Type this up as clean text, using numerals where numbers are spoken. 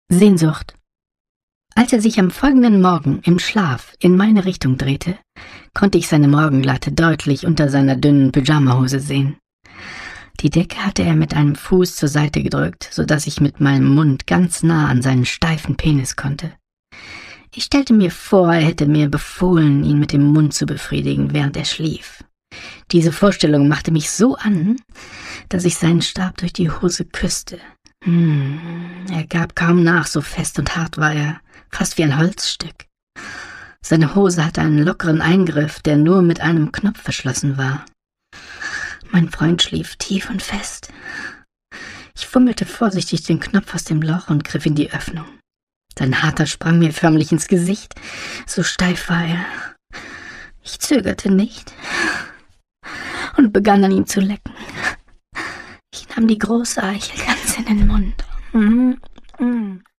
Sehnsucht. Als er sich am folgenden Morgen im Schlaf in meine Richtung drehte, konnte ich seine Morgenlatte deutlich unter seiner dünnen Pyjamahose sehen. Die Decke hatte er mit einem Fuß zur Seite gedrückt, sodass ich mit meinem Mund ganz nah an seinen steifen Penis konnte. Ich stellte mir vor, er hätte mir befohlen, ihn mit dem Mund zu befriedigen, während er schlief. Diese Vorstellung machte mich so an, dass ich seinen Stab durch die Hose küsste. Er gab kaum nach, so fest und hart war er, fast wie ein Holzstück. Seine Hose hatte einen lockeren Eingriff, der nur mit einem Knopf verschlossen war. Mein Freund schlief tief und fest. Ich fummelte vorsichtig den Knopf aus dem Loch und griff in die Öffnung. Sein Harter sprang mir förmlich ins Gesicht, so steif war er. Ich zögerte nicht und begann an ihm zu lecken. Ich nahm die große Eichel ganz in den Mund.